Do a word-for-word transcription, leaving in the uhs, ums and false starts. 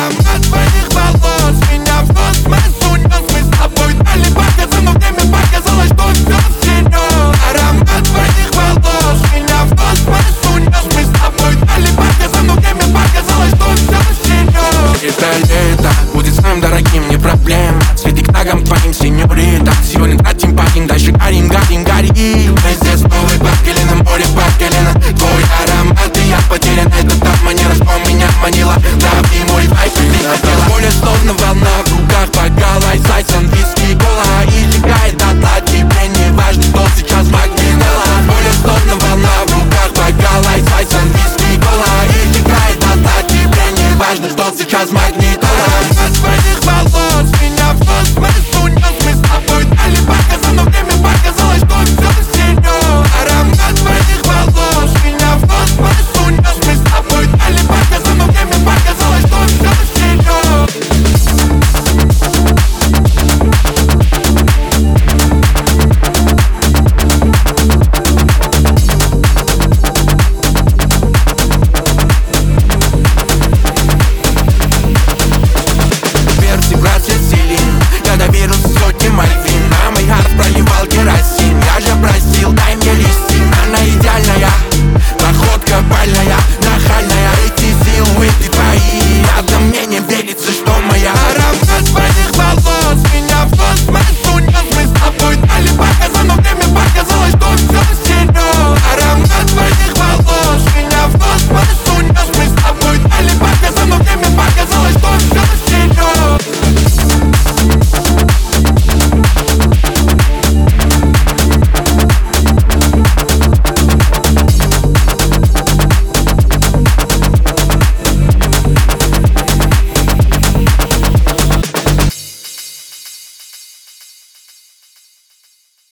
Аромат твоих волос меня в космос унес. Мы с тобой дали показы, но время показалось, что все всерьез. Аромат твоих волос меня в космос унес. Мы с тобой дали показы, но время показалось, что все всерьез. Это лето будет самым дорогим, не проблема. Цветы к ногам твоим, сеньорита. Сегодня тратим парень, дальше горим, горим, горим. Мы здесь новый под колено, море под колено. Твой аромат и я потерян. Это та манера, что меня манила. Дави мой вайп, ты хотела. Море словно волна в руках, бокала и зайцем виски, кола. И легает до дна, тебе не важно, что сейчас магнитела. Море словно волна в руках, бокала и зайцем виски, кола. И легает до дна, тебе не важно, что сейчас магнитела.